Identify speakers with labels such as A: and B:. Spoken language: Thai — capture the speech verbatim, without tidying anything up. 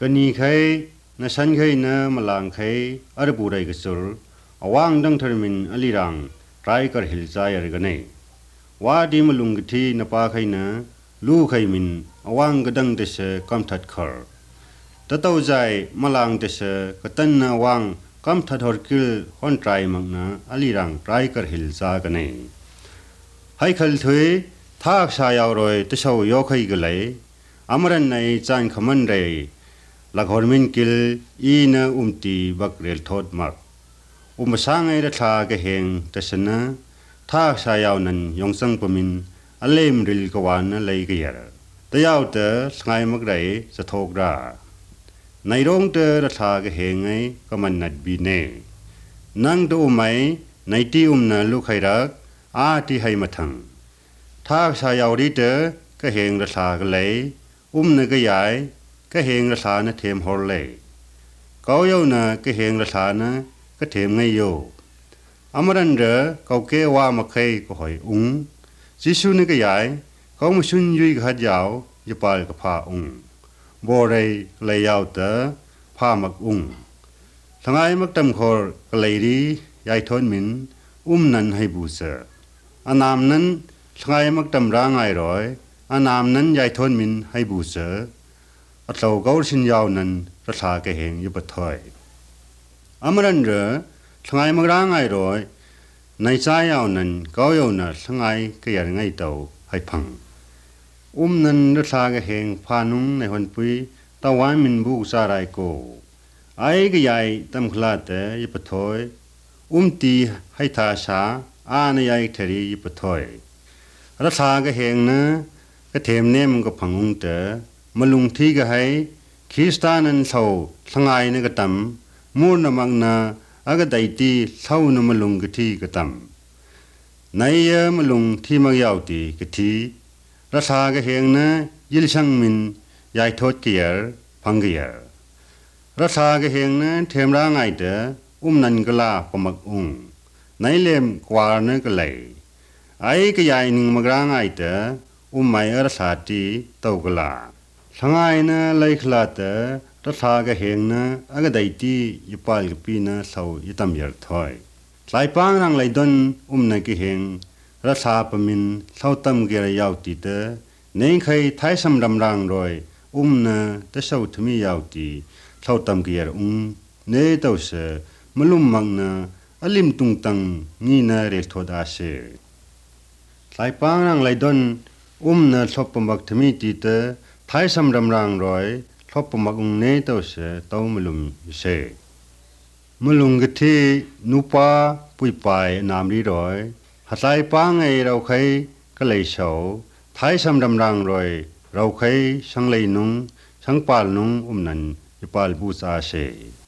A: ก็นี่ใครนะฉันเคยนะมาลางใครอาร์บูไรก็สุลอวางดังทรมินอลีรังไรก็หิลใจอะไรกันเนี่ยว่าดีมาลุงกที่นปาใครนะลูกใครมินอวางก็ดังเตเสกำทัดขรแต่ตัวใจมาลางเตเสก็ตันนะวางกำทัดหอกิลฮอนไตรมังนะอลีรังไรก็หิลใจกันเนี่ยให้ขัลถุยทักชายเอารอยตะเชาโยกให้กันเลยอมรันในจานขมันเรยลักฮอร์มินกิลอีนะอุมตีบักเรลทอดมักอุมสังไอระทากะเฮงตะชนะทักชายเอานั้นยองสังปมินอเลมริลกวานนะเลยกะยาตะยาวเตอสไงมักไรสะทอกราในโรงเตอระทากะเฮงไงก็มันนัดบีเนนังตัวอุไมในที่อุมนะลูกไฮรักอาที่ให้มาทังถ้าชายาวดีเตอก็เฮงระทากะเลยอุมนะก็ใหญ่ก็เฮงระทานะเทมฮอลเลยเขาเยานะก็เฮงระทานะก็เทมไงโยอมรันเดอเขาเกว่ามาเคยก็หอยอุงจิสุนี่ก็ใหญ่เขามาชุนยุยขัดยาวยปาลกับพาอุงโบเรยเลยยาวเตอพามักอุงทั้งไงมักตำคอร์ก็เลยดียายทนมินอุ้มนั้นให้บูเซออันนามนั้นทั้งไงมักตำร่างไงร้อยอันนามนั้นยายทนมินให้บูเซออัตโลกอลชินยาวนั้นรัฐากะเฮงยุบถอยอมรันเรอทั้งไงมักร่างไงร้อยในใจยาวนั้นเขายาวน่ะทั้งไงก็อย่างไงเต่าให้พังอุ้มนั้นรัฐากะเฮงพานุงในหนปุยตะวันมินบุกสาไรโกไอ้ก็ใหญ่ตำคลาเตยุบถอยอุ้มตีให้ทาชาอาในใหญ่เทรียุบถอยรัฐากะเฮงนะก็เทมเนมก็พังอุงเตมาลุงที่ก็ให้คริสตานันเศร้าทั้งไงนี่ก็ตำมูนมังนาอากาไดตีเศร้านมาลุงก็ที่ก็ตำในเยมาลุงที่มักยาวตีก็ที่รัฐากะเฮงนะยิลช่างมินยายทอดเกียร์พังเกียร์รัฐากะเฮงนะเทมร่างไงเตอุ้มนันก็ลาปมักอุงในเล่มกวานะก็เลยไอ้ก็ยายหนึ่งมักร่างไงเตอุ้มไม่รัฐาตีเต้ากลาทั้งไงนะเลยขลาเตรัฐากะเฮงนะอากาไดตียุปาลกปีนะเศร้ายุตำยัดถอยหลายปางรังไหลดนอุ้มในกะเฮงรัฐาปมินเศร้าตำเกลียาวตีเตเนงเคยท้ายสำดำรังรอยอุ้มนะแต่เศร้าทมียาวตีเศร้าตำเกลียอุ้งเนเต้าเสมลุ่มมังนะอลิมตุงตังนี่นะเรลทอดาเสหลายปางรังไหลดนอุ้มนะชอบปมักทมีตีเตท้ายสำดำรังรอยชอบปมักอุงเนเต้าเสเต้ามลุ่มเสมลุงกที่นุปาปุยปายนามรีรอยหัดไลปางไงเราเคยก็เลยเฉาท้ายสำดำรังรอยเราเคยช่างเลยนุงช่างปาลนุงอุ้มนันยปาลบูซาเส